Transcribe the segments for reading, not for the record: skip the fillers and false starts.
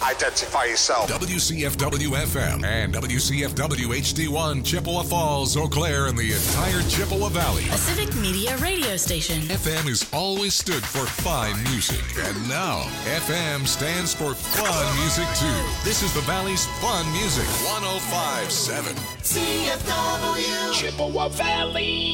Identify yourself. WCFW-FM and WCFW-HD1, Chippewa Falls, Eau Claire, and the entire Chippewa Valley. A civic media radio station. FM has always stood for fine music. And now, FM stands for fun music, too. This is the Valley's fun music. 105.7. CFW. Chippewa Valley.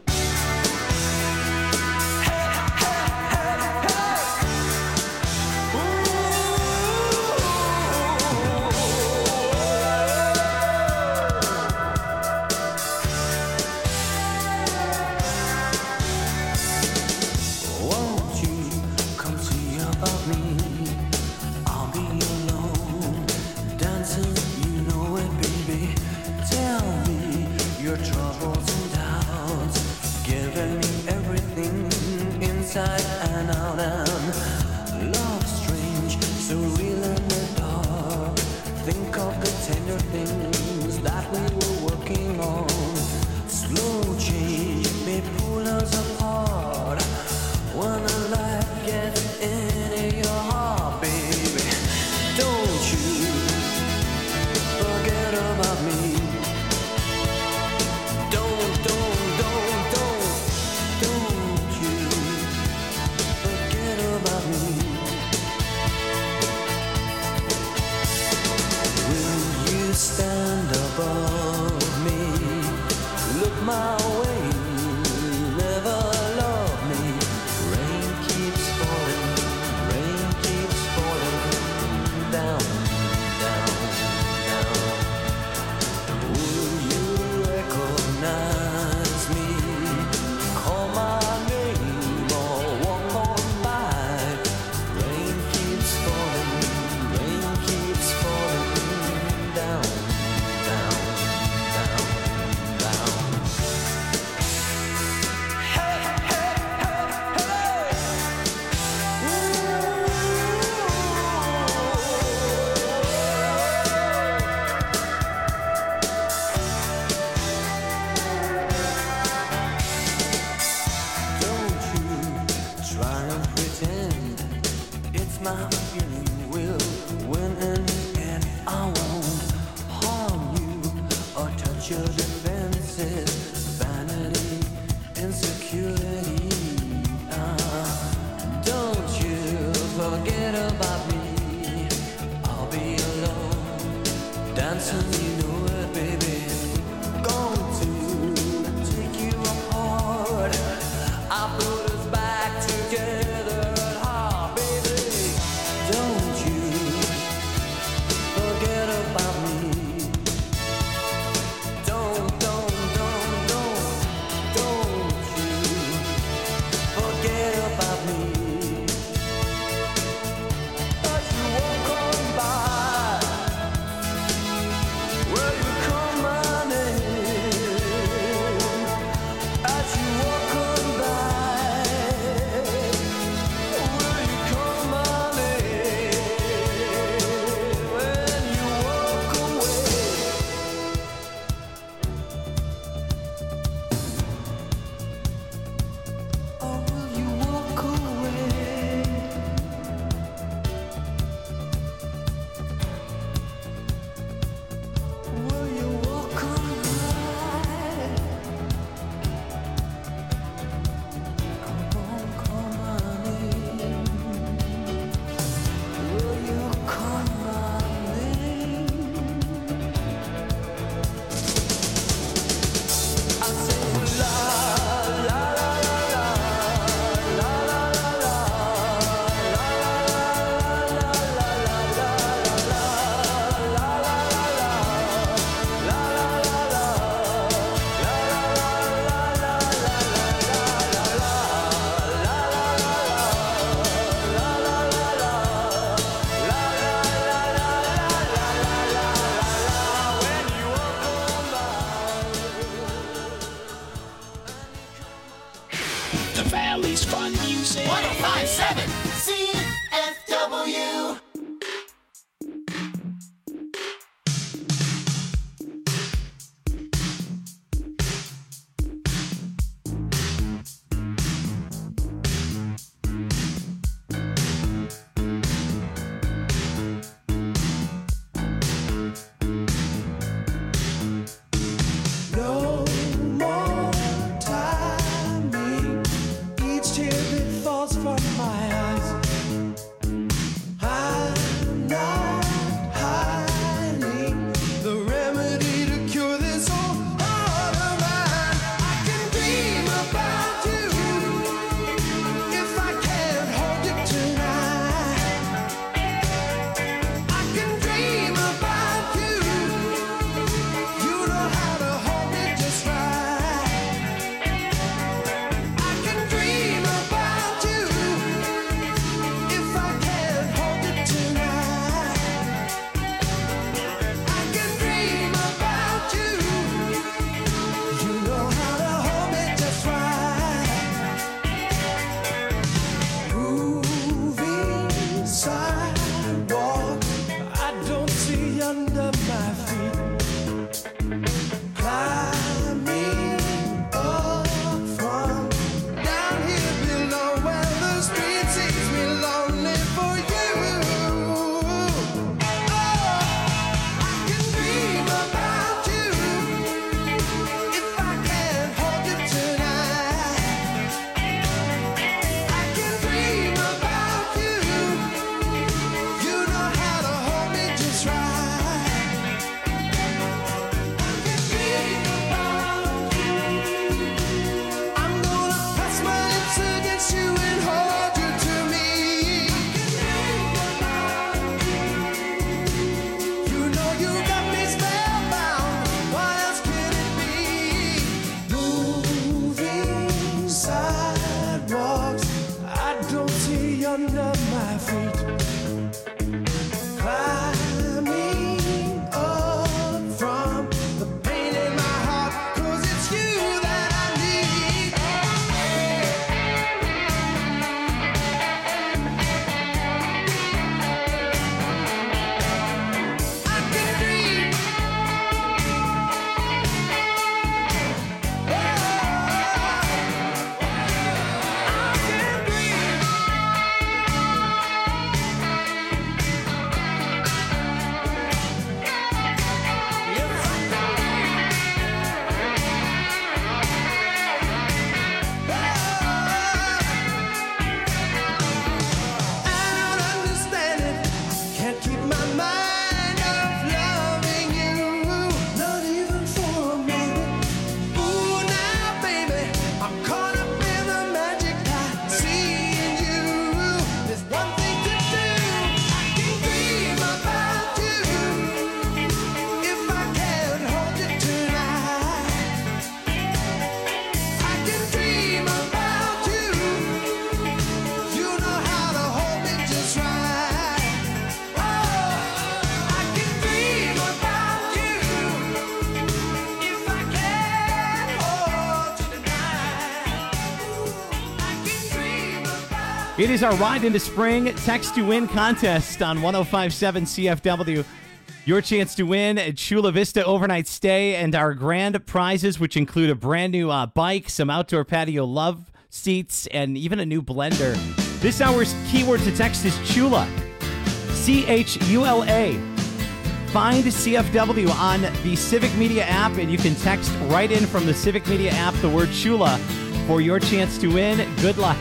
And out and love strange, surreal and the dark. Think of the tender things that we were working on. Slow change may pull us apart when the light gets into your heart, baby. Don't you forget about me. Don't about me. Will you stand above me? Look my way, never love me. Rain keeps falling down, down, down. Will you recognize me? Call my name or walk on by. Rain keeps falling down, down, down, down. Hey, hey, hey, hey. Don't you try and pretend it's my feeling will win in the end. I won't harm you or touch your defenses. Vanity, insecurity. Don't you forget about me. I'll be alone, dancing, you know it, baby. Going to take you apart. I put us back together at heart, baby. Don't you forget about me. Don't you forget about me. As you walk on by, will you call my name? As you walk on by, will you call my name? When you walk away, or will you walk away? Will you walk on by? Come on, call my name. Will you call my name? I say la la la la la la la la The Valley's fun music. 105.7 CFW. under my feet. Climbing up from the pain in my heart, 'cause it's you that I need. I can dream. It is our Ride into Spring Text to Win contest on 105.7 CFW. Your chance to win a Chula Vista overnight stay and our grand prizes, which include a brand new bike, some outdoor patio love seats, and even a new blender. This hour's keyword to text is Chula. CHULA. Find CFW on the Civic Media app, and you can text right in from the Civic Media app the word Chula for your chance to win. Good luck.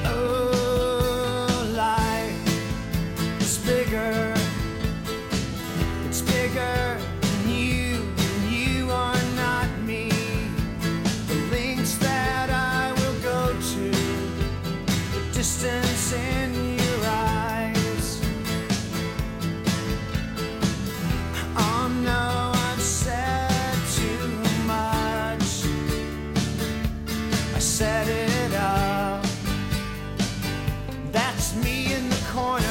It's bigger than you are not me. The links that I will go to, the distance in your eyes. Oh no, I've said too much. I set it up. That's me in the corner.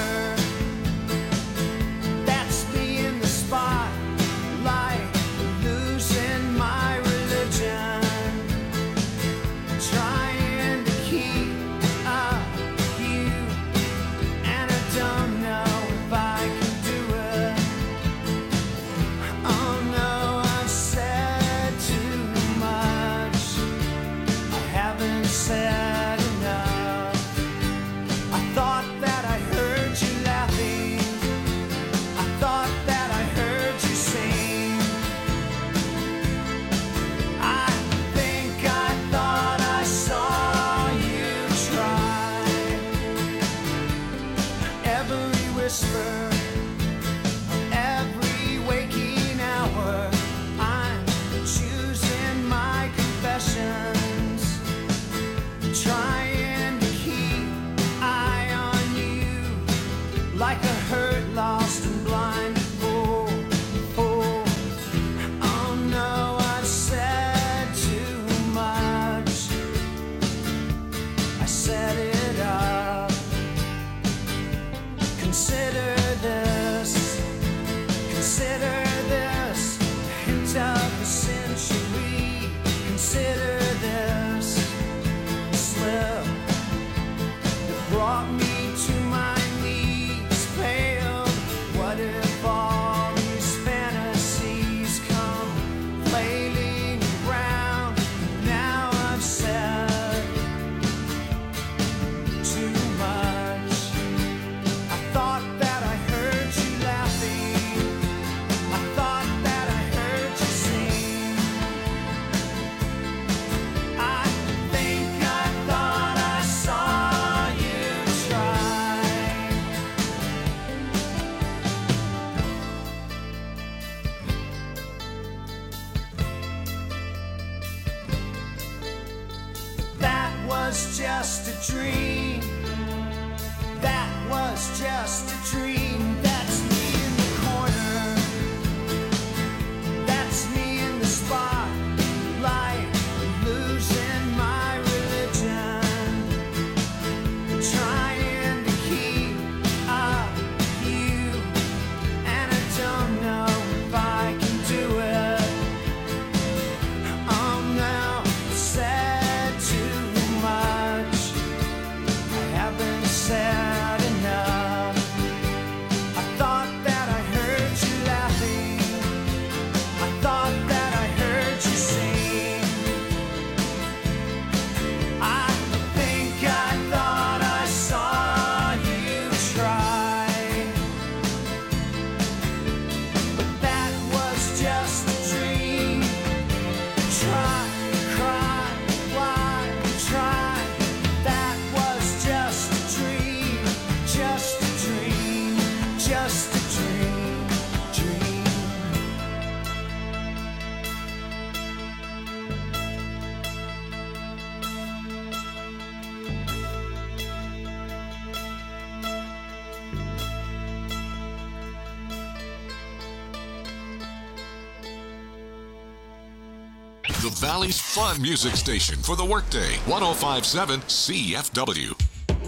Just a dream. That was just a dream. That's me in the corner. That's me in the spotlight, losing my religion, trying to keep The Valley's fun music station for the workday. 105.7 CFW.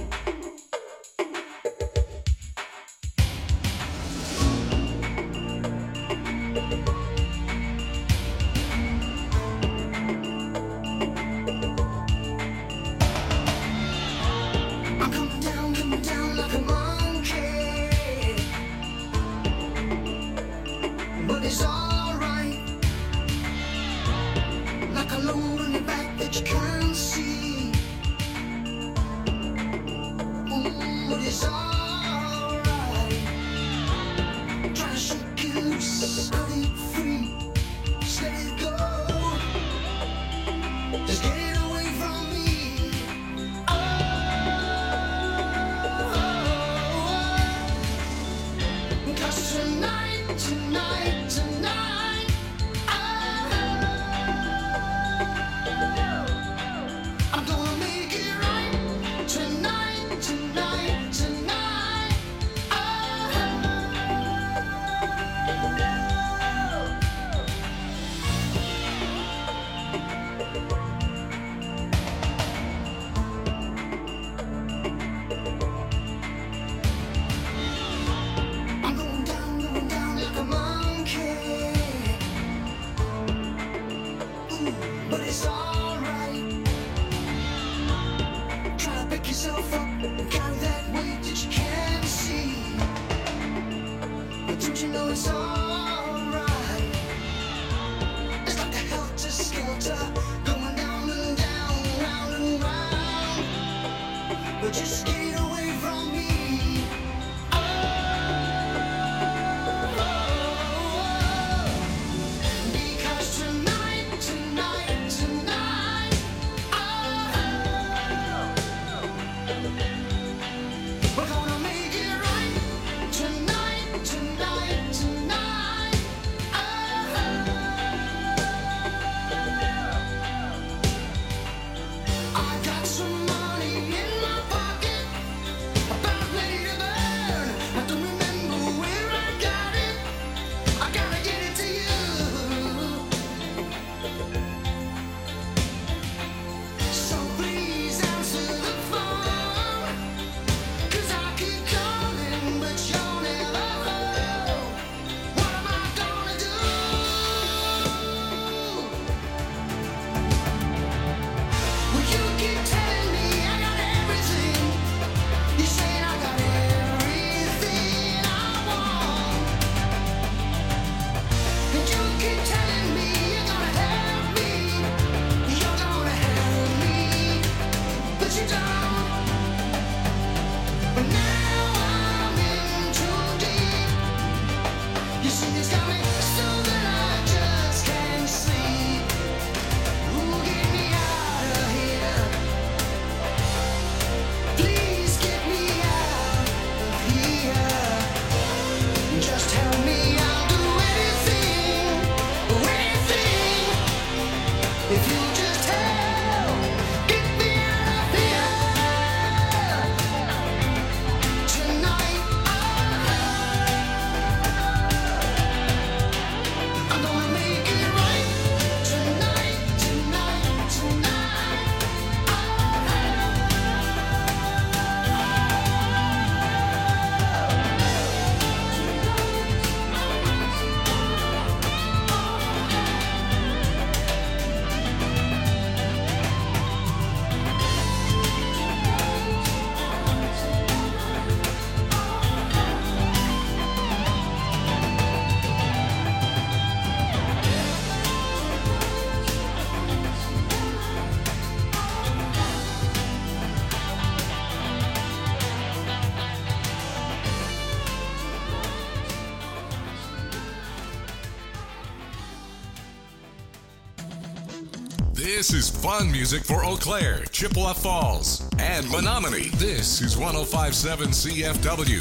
This is fun music for Eau Claire, Chippewa Falls, and Menominee. This is 105.7 CFW.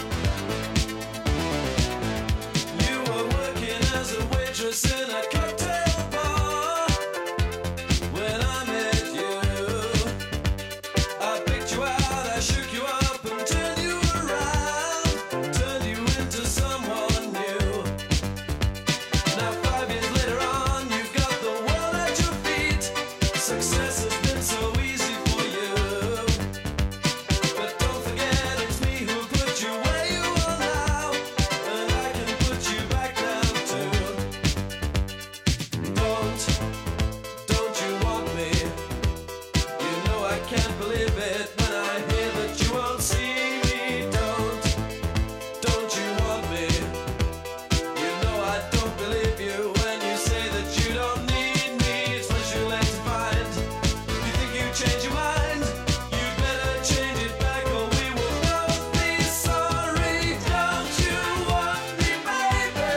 You were working as a waitress in a cocktail can't believe it when I hear that you won't see me. Don't you want me? You know I don't believe you when you say that you don't need me. It's much too late to find. You think you change your mind? You better change it back or we will both be sorry. Don't you want me, baby?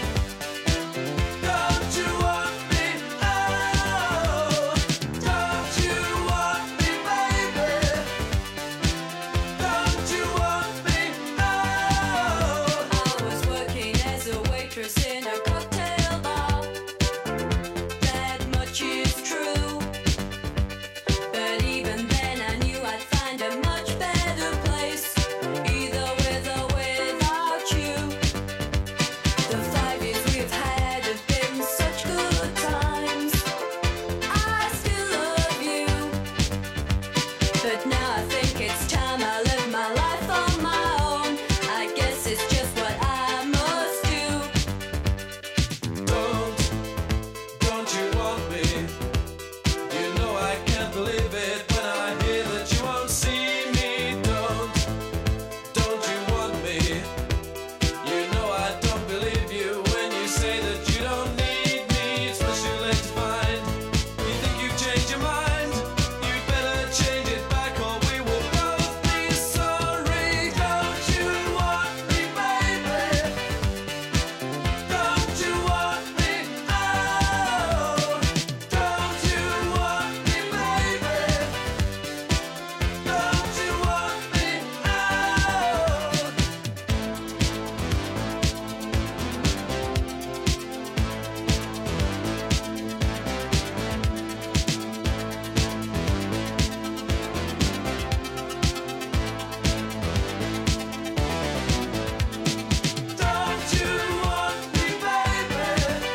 Don't you want me? Oh, don't you want me, baby? Don't you want me? Oh. I was working as a waitress in a cocktail bar. That much is true. But even then I knew I'd find a much better place, either with or without you. The 5 years we've had have been such good times. I still love you. But now I think it's time I live my life on my own. I guess it's just what I must do. Don't you want me? You know I can't believe it when I hear that you won't see me. Don't you want me? You know I don't believe you when you say that you don't need me. It's much too late to find. You think you've changed your mind? You better change it back or we will both be sorry. Don't you want me, baby? Don't you want me? Oh, don't you want me, baby? Don't you want me? Oh. Don't you want me, baby?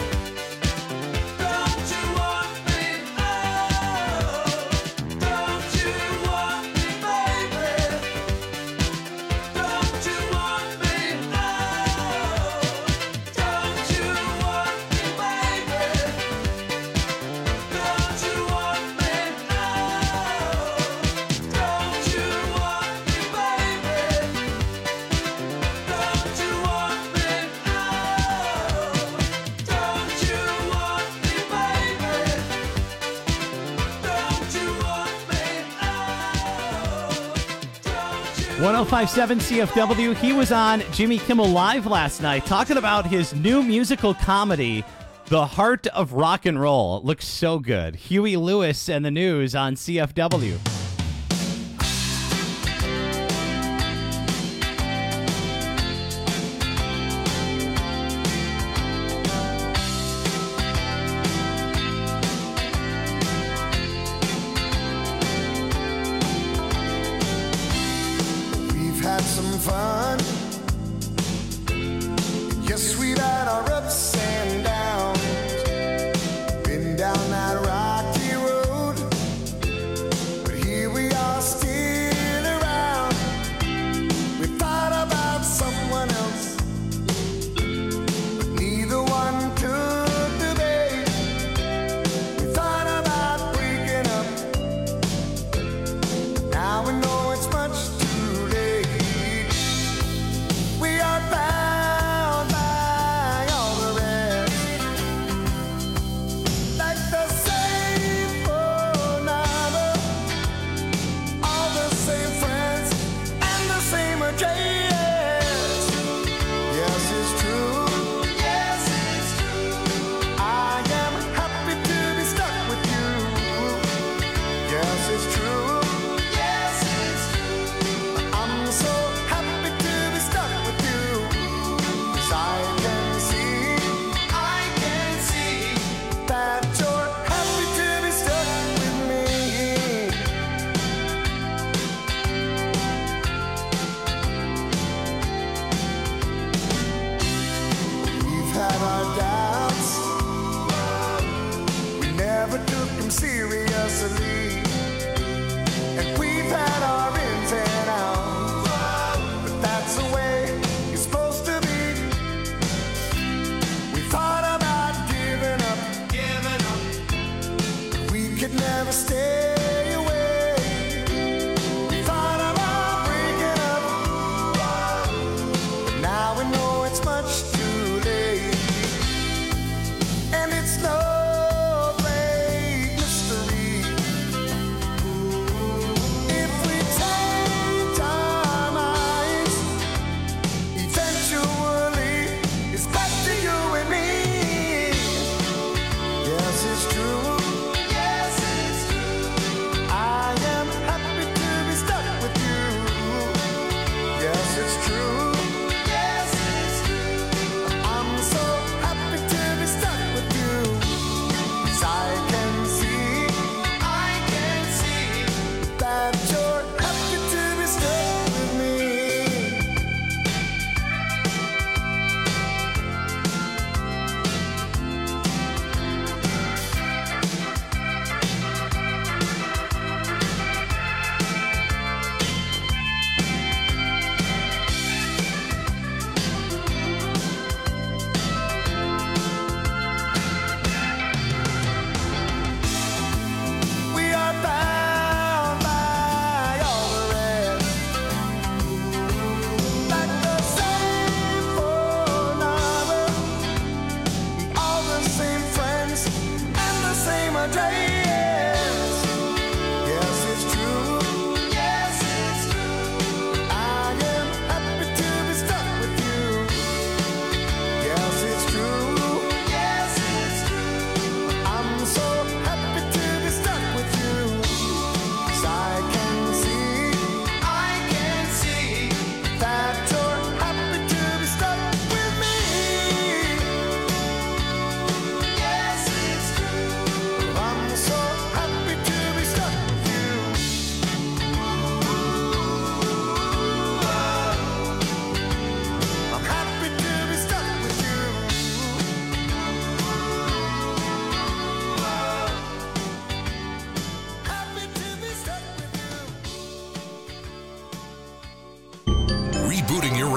Don't you want me? Oh, don't you want me, baby? Don't you want me? Oh, don't you want me, baby? Don't you want me? Oh, don't you want me, baby? Don't you want me? Oh, don't you want me, baby? Don't you want me? Oh, 1057 CFW. He was on Jimmy Kimmel Live last night talking about his new musical comedy, The Heart of Rock and Roll. It looks so good. Huey Lewis and the News on CFW. We've had some fun. Yes, we've had our ups and downs. Been down that rocky road, but here we are still around. We thought about someone else, but neither one took the bait. We thought about breaking up. Now we know it's much too late.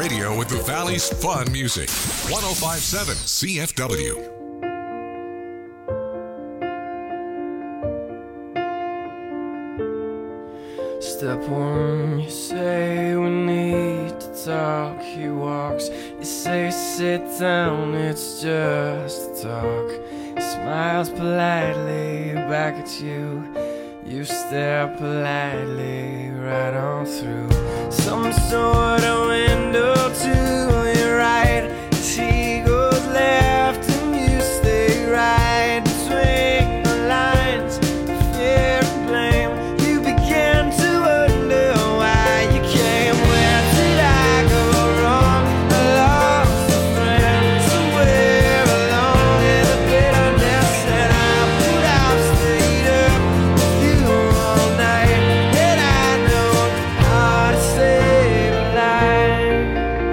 radio with the Valley's fun music. 1057 CFW. Step one, you say we need to talk. He walks, you say sit down, it's just a talk. He smiles politely back at you. You stare politely right on through some sort of window to your right. As he goes left and you stay right between the lines of fear and blame. You begin to wonder why you came. Where did I go wrong? I lost a friend somewhere along in the bitterness, and I put out stayed up with you all night. And I know how to save a life.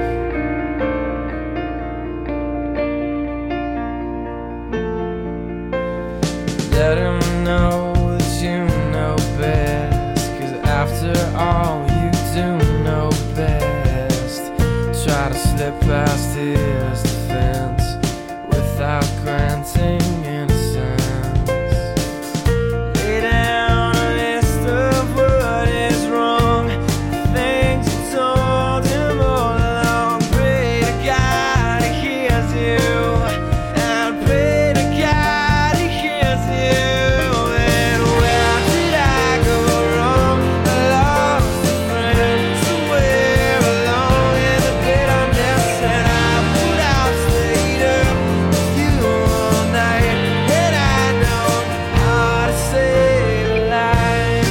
Let him know that you know best, 'cause after all you do know best. Try to slip past his defense without granting innocence. Lay down a list of what is wrong, the things you told him all along. Pray to God he hears you, and pray to God he hears you. And where did I go wrong? I lost a friend somewhere along in the bitterness, and I put out stayed up with you all night. And I know how to save a life.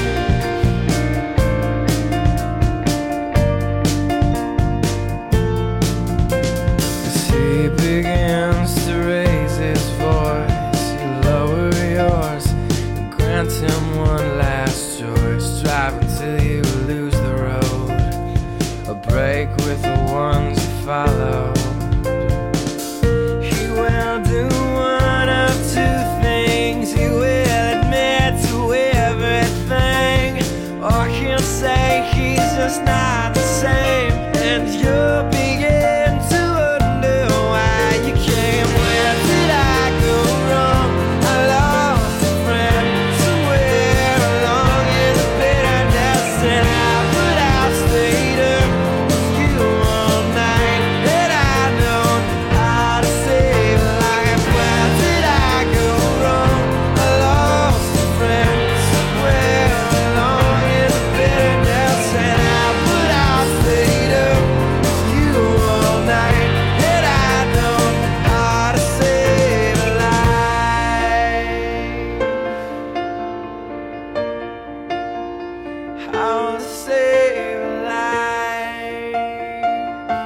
'Cause he begins to raise his voice, you lower yours and grant him one last choice. Drive until you lose the road, a break with the ones you follow. He will do one of two things. He will admit to everything, or he'll say he's just not the same. And you'll begin to wonder why you came. Where did I go wrong? I lost a friend somewhere along in the bitterness, and I put out stayed up with you all night. And I know how to save a life. Where did I go wrong? I lost a friend somewhere along in the bitterness, and I put out stayed up with you all night. And I know how to save a life. How to save a life.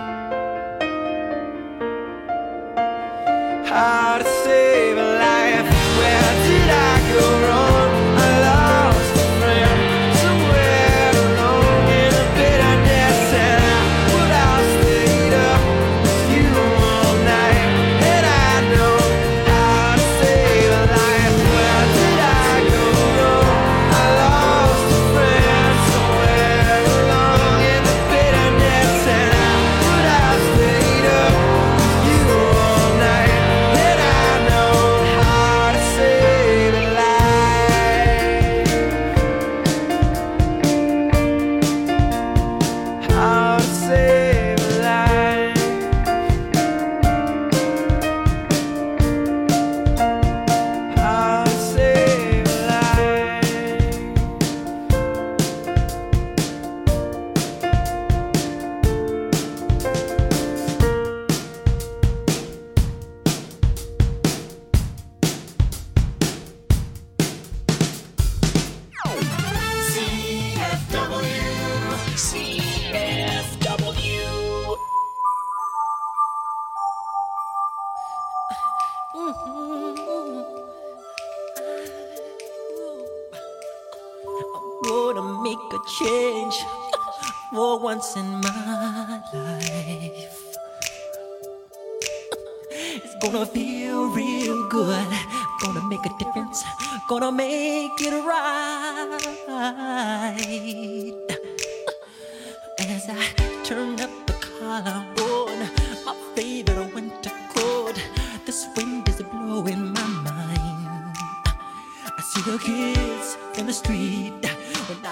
How to save a life. Where did I go wrong? I lost a friend somewhere along in the bitterness, and I put out stayed up with you all night. And I know how to save a life. Where did I go wrong? I lost a friend somewhere along in the bitterness, and I put out stayed up with you all night. And I know how to save a life. How to save a life. How to save a life. CFW. Gonna make a change for once in my life. It's gonna feel real good. Gonna make a difference. Gonna make it right. As I turn up the collar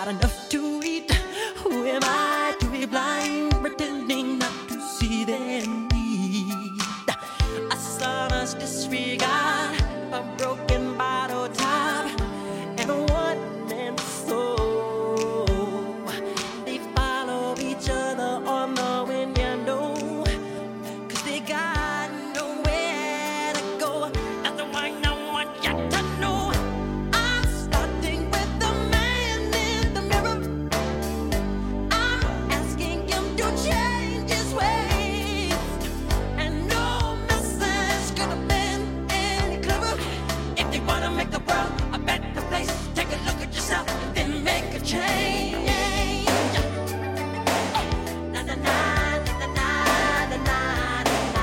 got enough to eat. Who am I to be blind, pretending not to see their need? A sonorous disregard, a broken bottle top, and a one-man soul. They follow each other on the window, 'cause they got nowhere to go. That's the one I want you to know. I'm starting with the man in the mirror. I'm asking him to change his ways, and no message could have been any clearer. If you wanna make the world a better place, take a look at yourself, then make a change. Na na na na na na na na.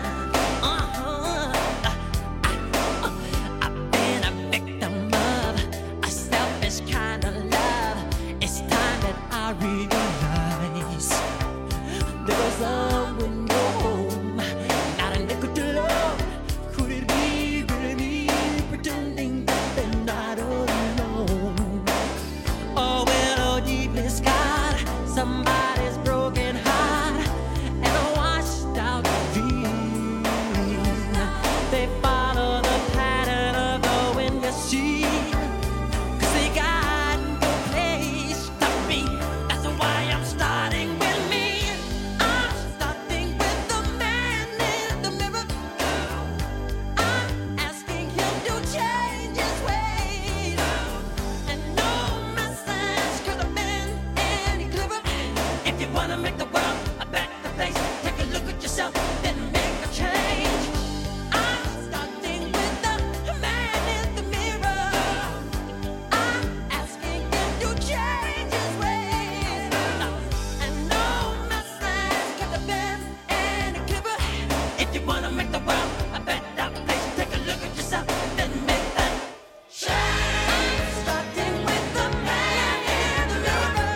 I've been a victim of a selfish kind of love. It's time that I realize there was someone home, not a nickel to love. Could it be really me pretending that they're not alone? Oh, well, oh, deeply scarred, somebody's broken heart and a washed out dream. They follow the pattern of the wind, you see, 'cause they got no place to be. That's why I'm starting with me. I'm starting with the man in the mirror. I'm asking him to change his ways, and no message could have been any clearer. If you wanna make the world a better place, take a look at yourself, then make a change. I'm starting with the man in the mirror. I'm asking him to change his ways, and no message could have been any clearer. If you wanna make the world a better place, take a look at yourself, then make that change. I'm starting with the man in the mirror.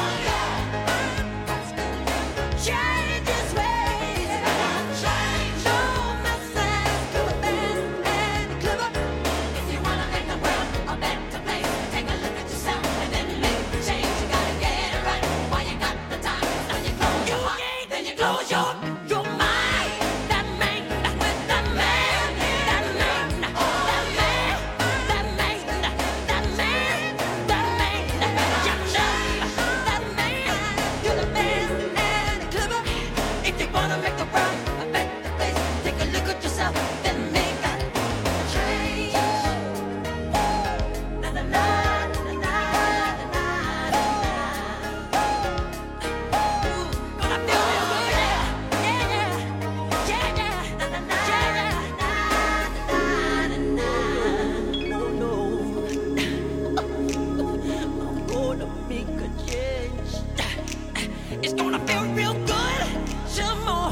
Change his ways. No message could have been any clearer. If you wanna make the world a better place, take a look at yourself and then make the change. You gotta get it right while you got the time. Now you close your heart, then you close your mind. That man, with that man, that man, that man, that man, that man, that man, you know that man could have been any clearer. If you wanna make the world a better place, take a look at yourself, then make that change. Na na na na na na na. Gonna feel real good, yeah, yeah, yeah, yeah. Na na na na na na. No, no. I'm gonna make a change. It's gonna feel real good. Some more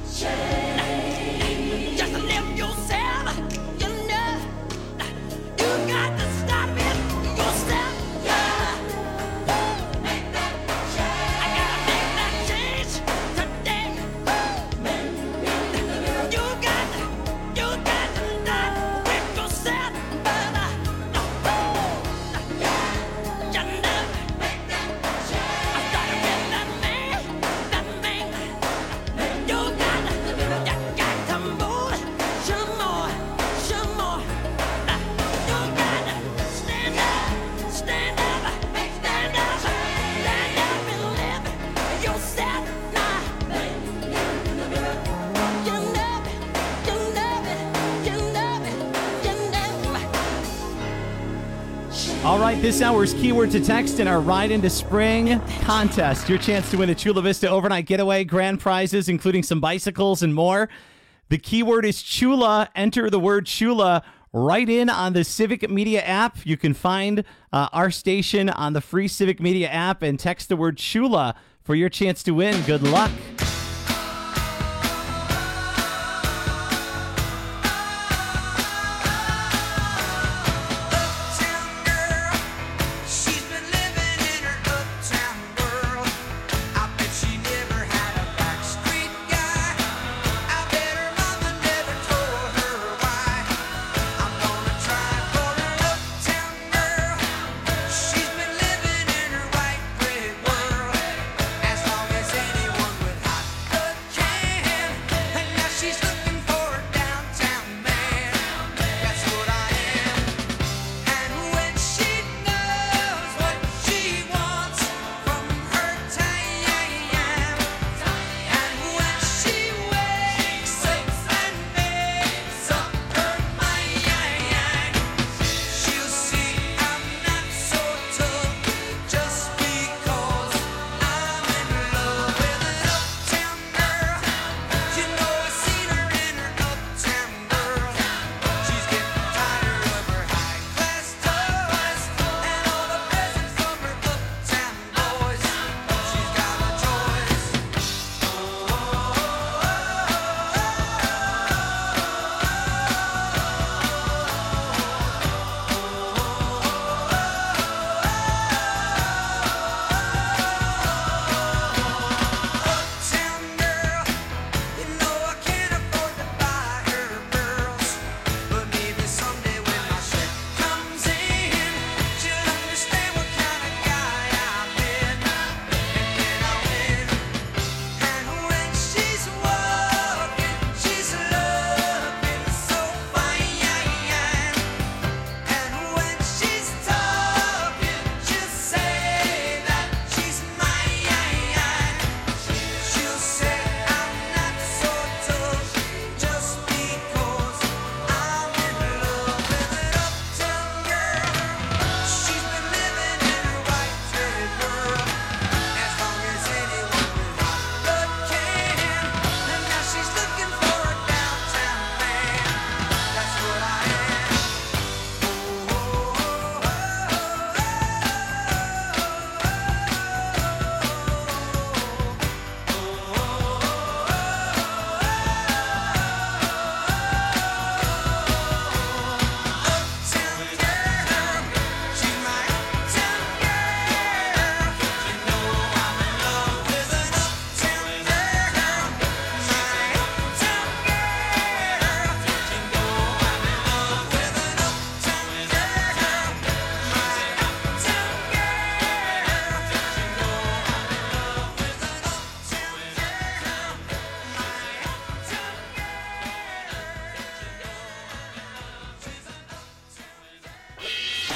change. Just live yourself. You know, you got to start with yourself. Yeah. Make that change. I gotta make that change today. You got to start with yourself, brother. You know, make that change. I started with that man. You got to move some more. You got to stand up, stand up and live yourself now. You know it. All right, this hour's keyword to text in our Ride into Spring contest. Your chance to win a Chula Vista overnight getaway, grand prizes, including some bicycles and more. The keyword is Chula. Enter the word Chula right in on the Civic Media app. You can find our station on the free Civic Media app and text the word Chula for your chance to win. Good luck. She's been living in her uptown world. I bet she never had a backstreet guy. I bet her mama never told her why. I'm gonna try for her uptown girl. She's been living in her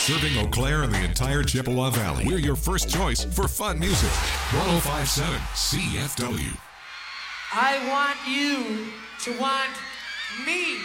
Serving Eau Claire and the entire Chippewa Valley. We're your first choice for fun music. 105.7 CFW. I want you to want me.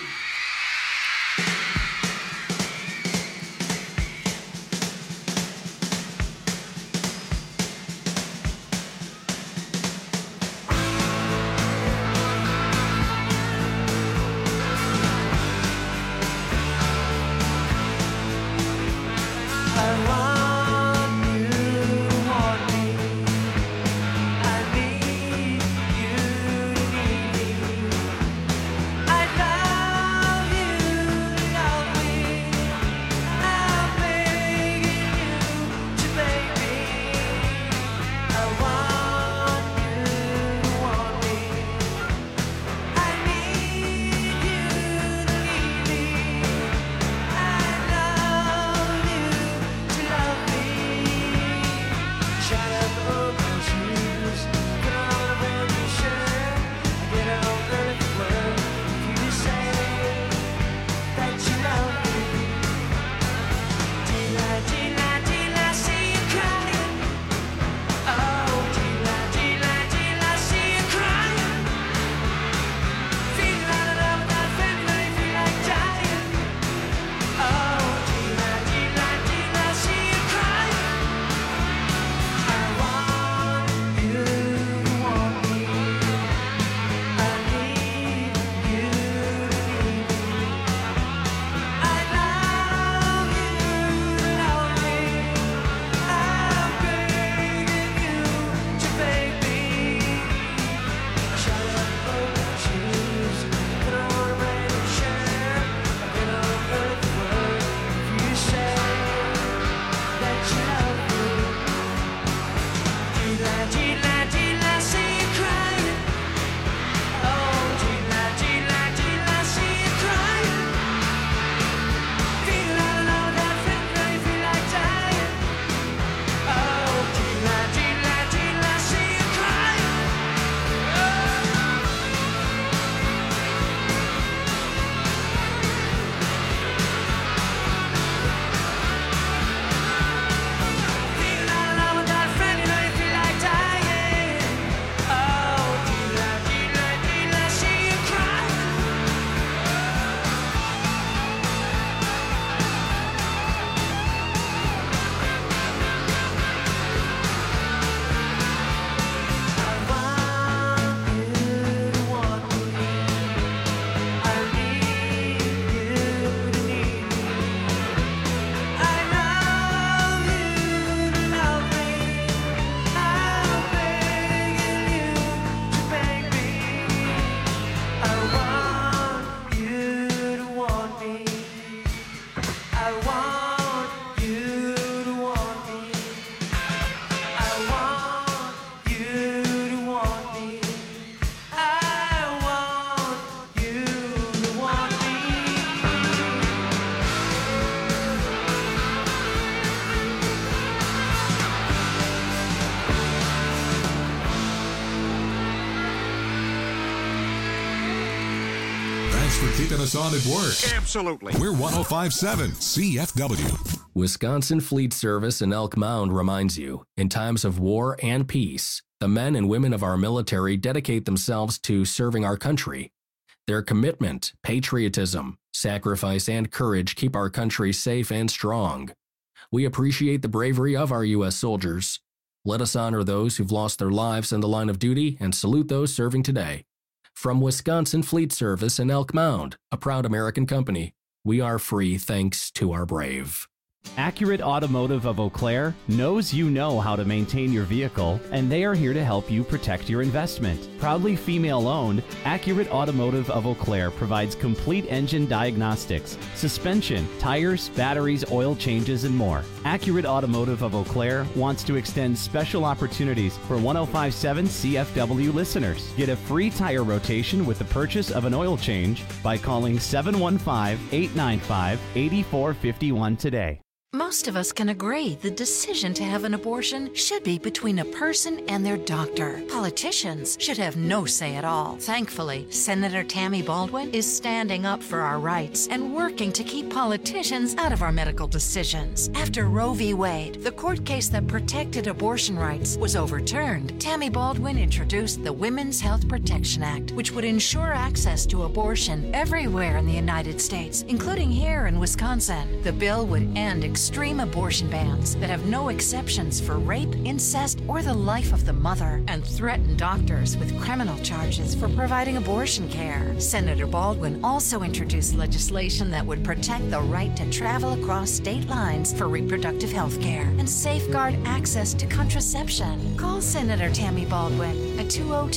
Keeping us on at work. Absolutely. We're 105.7 CFW. Wisconsin Fleet Service in Elk Mound reminds you, in times of war and peace, the men and women of our military dedicate themselves to serving our country. Their commitment, patriotism, sacrifice, and courage keep our country safe and strong. We appreciate the bravery of our U.S. soldiers. Let us honor those who've lost their lives in the line of duty and salute those serving today. From Wisconsin Fleet Service in Elk Mound, a proud American company, we are free thanks to our brave. Accurate Automotive of Eau Claire knows you know how to maintain your vehicle, and they are here to help you protect your investment. Proudly female-owned, Accurate Automotive of Eau Claire provides complete engine diagnostics, suspension, tires, batteries, oil changes, and more. Accurate Automotive of Eau Claire wants to extend special opportunities for 105.7 CFW listeners. Get a free tire rotation with the purchase of an oil change by calling 715-895-8451 today. Most of us can agree the decision to have an abortion should be between a person and their doctor. Politicians should have no say at all. Thankfully, Senator Tammy Baldwin is standing up for our rights and working to keep politicians out of our medical decisions. After Roe v. Wade, the court case that protected abortion rights, was overturned, Tammy Baldwin introduced the Women's Health Protection Act, which would ensure access to abortion everywhere in the United States, including here in Wisconsin. The bill would end extreme abortion bans that have no exceptions for rape, incest, or the life of the mother, and threaten doctors with criminal charges for providing abortion care. Senator Baldwin also introduced legislation that would protect the right to travel across state lines for reproductive health care and safeguard access to contraception. Call Senator Tammy Baldwin at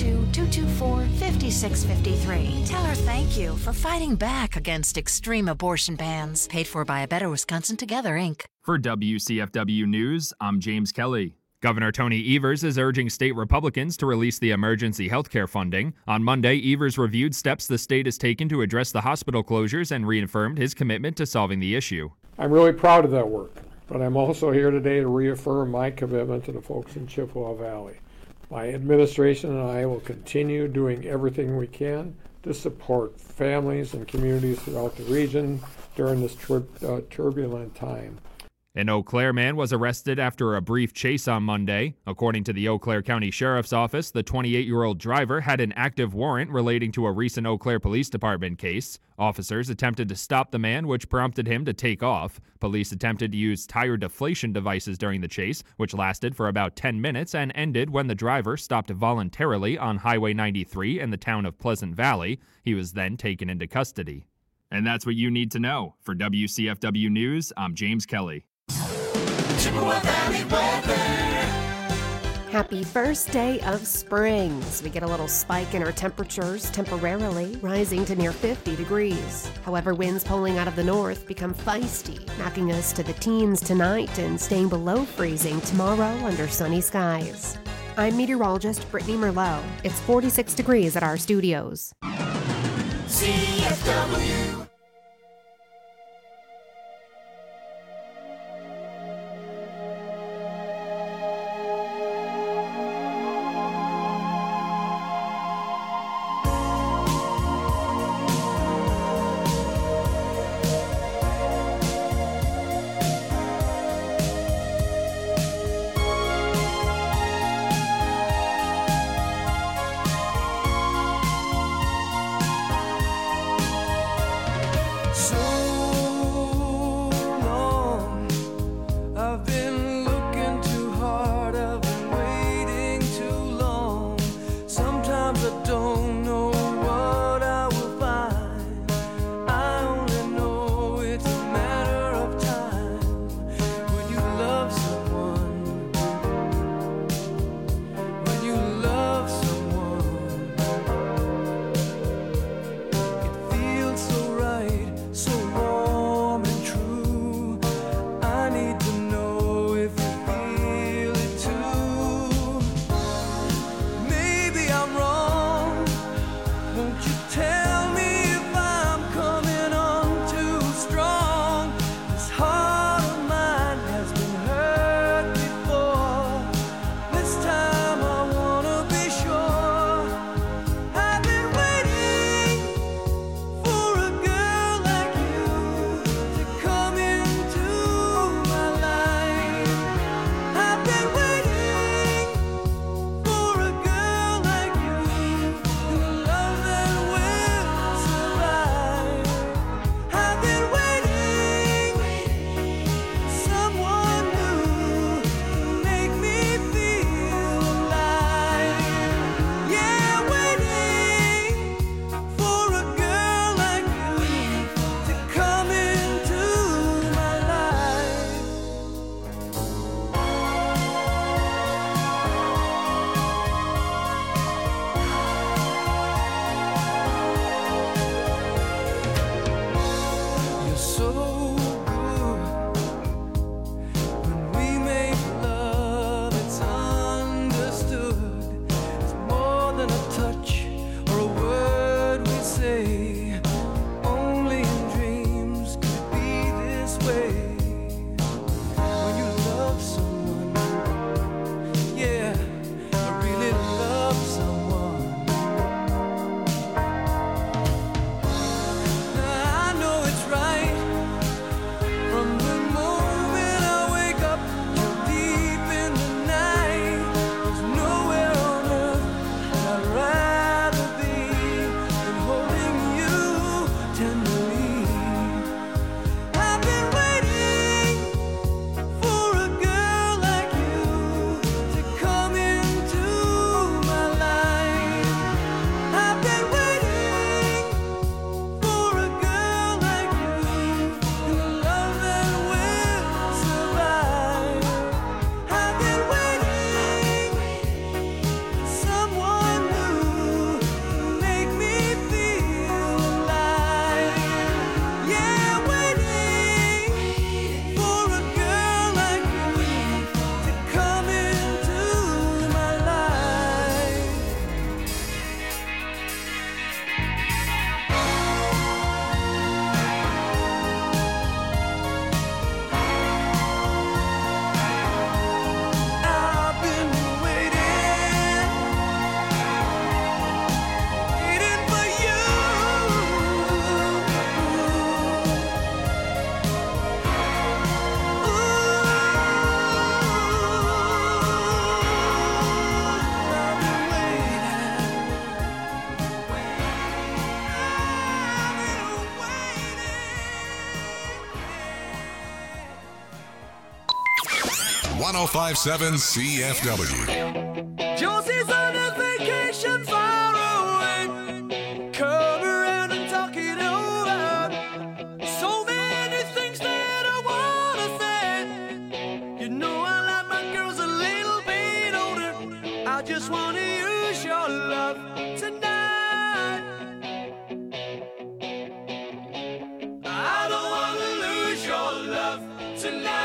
202-224-5653. Tell her thank you for fighting back against extreme abortion bans. Paid for by A Better Wisconsin Together, Inc. For WCFW News, I'm James Kelly. Governor Tony Evers is urging state Republicans to release the emergency health care funding. On Monday, Evers reviewed steps the state has taken to address the hospital closures and reaffirmed his commitment to solving the issue. I'm really proud of that work, but I'm also here today to reaffirm my commitment to the folks in Chippewa Valley. My administration and I will continue doing everything we can to support families and communities throughout the region during this turbulent time. An Eau Claire man was arrested after a brief chase on Monday. According to the Eau Claire County Sheriff's Office, the 28-year-old driver had an active warrant relating to a recent Eau Claire Police Department case. Officers attempted to stop the man, which prompted him to take off. Police attempted to use tire deflation devices during the chase, which lasted for about 10 minutes and ended when the driver stopped voluntarily on Highway 93 in the town of Pleasant Valley. He was then taken into custody. And that's what you need to know. For WCFW News, I'm James Kelly. Chippewa Valley weather. Happy first day of spring. So we get a little spike in our temperatures, temporarily rising to near 50 degrees. However, winds pulling out of the north become feisty, knocking us to the teens tonight and staying below freezing tomorrow under sunny skies. I'm meteorologist Brittany Merlot. It's 46 degrees at our studios. CFW. 1057 CFW. Josie's on a vacation far away. Come around and talk it over. So many things that I wanna say. You know I like my girls a little bit older. I just wanna use your love tonight. I don't wanna lose your love tonight.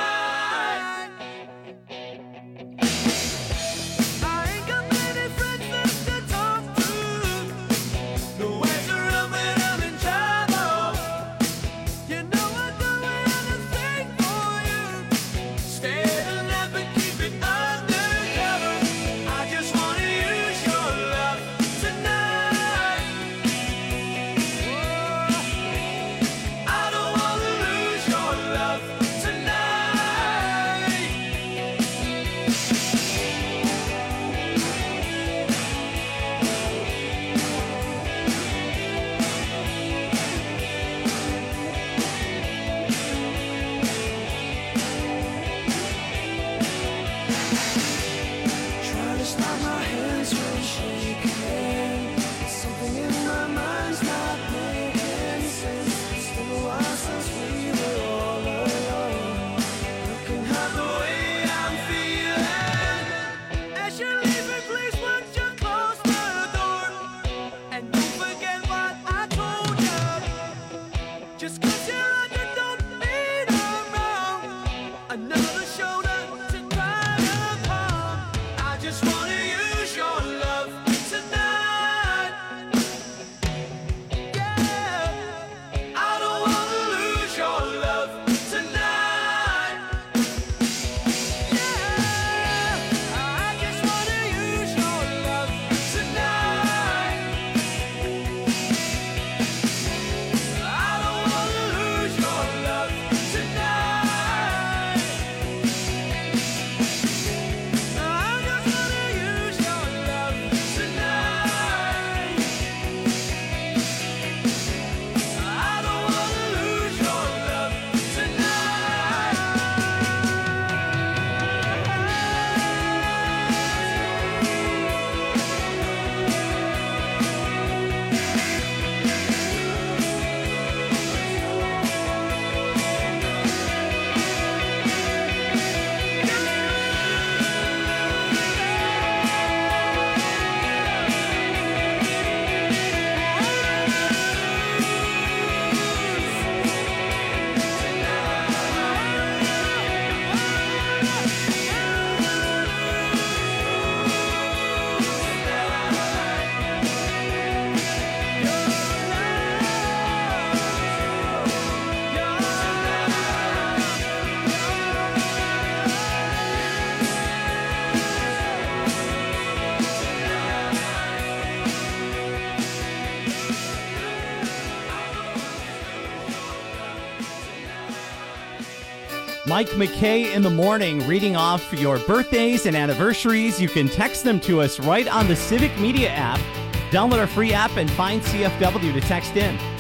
Mike McKay in the morning, reading off your birthdays and anniversaries. You can text them to us right on the Civic Media app. Download our free app and find CFW to text in.